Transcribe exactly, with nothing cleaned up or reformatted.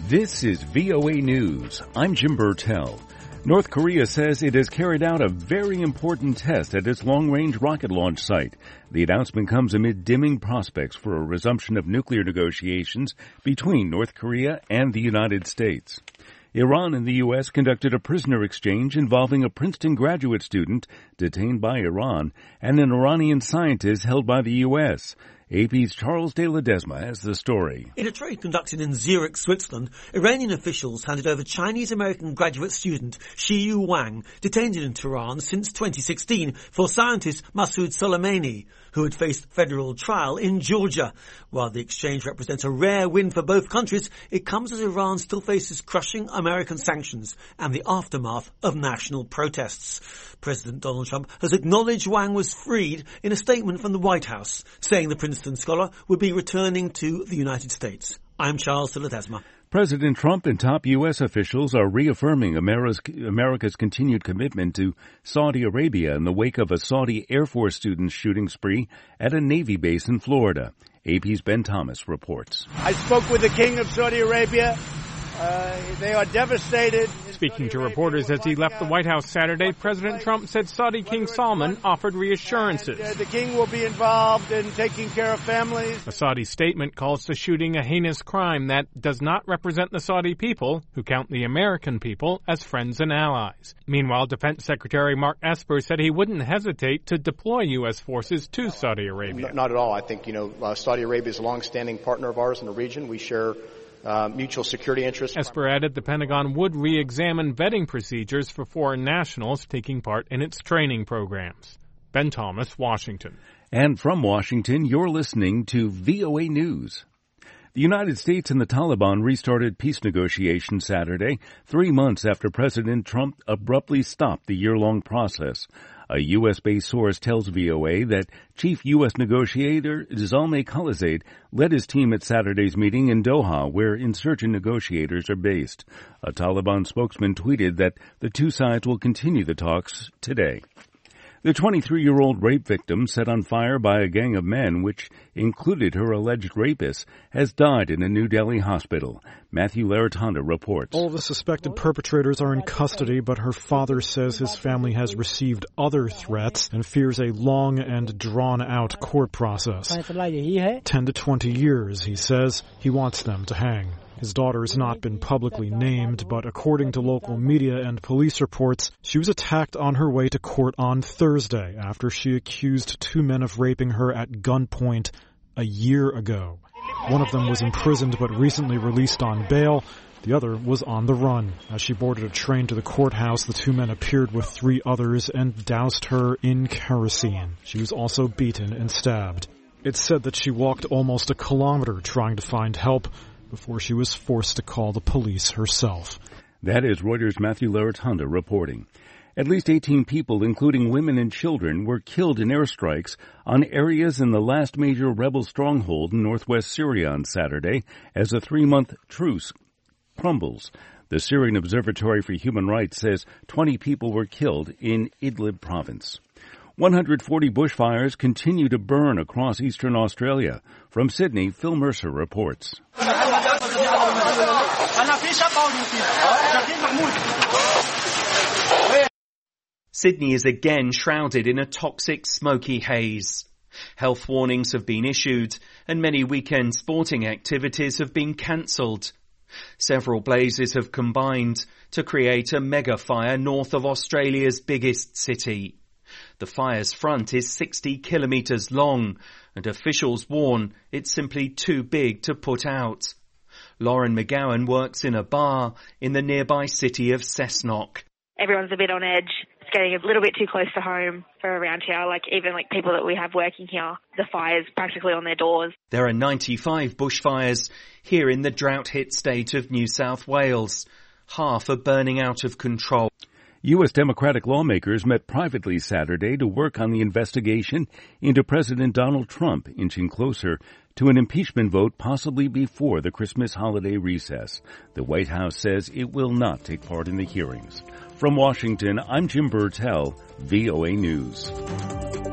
This is V O A News. I'm Jim Burtell. North Korea says it has carried out a very important test at its long-range rocket launch site. The announcement comes amid dimming prospects for a resumption of nuclear negotiations between North Korea and the United States. Iran and the U S conducted a prisoner exchange involving a Princeton graduate student detained by Iran and an Iranian scientist held by the U S A P's Charles de Ledesma has the story. In a trade conducted in Zurich, Switzerland, Iranian officials handed over Chinese-American graduate student Xiyu Wang, detained in Tehran since twenty sixteen, for scientist Masoud Soleimani, who had faced federal trial in Georgia. While the exchange represents a rare win for both countries, it comes as Iran still faces crushing American sanctions and the aftermath of national protests. President Donald Trump has acknowledged Wang was freed in a statement from the White House, saying the Princeton scholar would be returning to the United States. I'm Charles de Ledesma. President Trump and top U S officials are reaffirming America's, America's continued commitment to Saudi Arabia in the wake of a Saudi Air Force student shooting spree at a Navy base in Florida. A P's Ben Thomas reports. I spoke with the King of Saudi Arabia. Uh, they are devastated. Speaking to reporters as he left the White House Saturday, President Trump said Saudi King Salman offered reassurances. And, uh, the king will be involved in taking care of families. A Saudi statement calls the shooting a heinous crime that does not represent the Saudi people, who count the American people as friends and allies. Meanwhile, Defense Secretary Mark Esper said he wouldn't hesitate to deploy U S forces to Saudi Arabia. Not at all. I think, you know, uh, Saudi Arabia is a long-standing partner of ours in the region. We share Uh, mutual security interests. Esper added the Pentagon would re-examine vetting procedures for foreign nationals taking part in its training programs. Ben Thomas, Washington. And from Washington, you're listening to V O A News. The United States and the Taliban restarted peace negotiations Saturday, three months after President Trump abruptly stopped the year-long process. A U S-based source tells V O A that Chief U S negotiator Zalmay Khalilzad led his team at Saturday's meeting in Doha, where insurgent negotiators are based. A Taliban spokesman tweeted that the two sides will continue the talks today. The twenty-three-year-old rape victim set on fire by a gang of men, which included her alleged rapist, has died in a New Delhi hospital. Matthew Laratanda reports. All of the suspected perpetrators are in custody, but her father says his family has received other threats and fears a long and drawn-out court process. Ten to twenty years, he says. He wants them to hang. His daughter has not been publicly named, but according to local media and police reports, she was attacked on her way to court on Thursday after she accused two men of raping her at gunpoint a year ago. One of them was imprisoned but recently released on bail. The other was on the run. As she boarded a train to the courthouse, the two men appeared with three others and doused her in kerosene. She was also beaten and stabbed. It's said that she walked almost a kilometer trying to find help before she was forced to call the police herself. That is Reuters' Matthew Laratanda reporting. At least eighteen people, including women and children, were killed in airstrikes on areas in the last major rebel stronghold in northwest Syria on Saturday as a three-month truce crumbles. The Syrian Observatory for Human Rights says twenty people were killed in Idlib province. one hundred forty bushfires continue to burn across eastern Australia. From Sydney, Phil Mercer reports. Sydney is again shrouded in a toxic, smoky haze. Health warnings have been issued and many weekend sporting activities have been cancelled. Several blazes have combined to create a mega fire north of Australia's biggest city. The fire's front is sixty kilometres long, and officials warn it's simply too big to put out. Lauren McGowan works in a bar in the nearby city of Cessnock. Everyone's a bit on edge. It's getting a little bit too close to home for around here. Like, even like people that we have working here, the fire's practically on their doors. There are ninety-five bushfires here in the drought-hit state of New South Wales. Half are burning out of control. U S Democratic lawmakers met privately Saturday to work on the investigation into President Donald Trump, inching closer to an impeachment vote possibly before the Christmas holiday recess. The White House says it will not take part in the hearings. From Washington, I'm Jim Burtell, V O A News.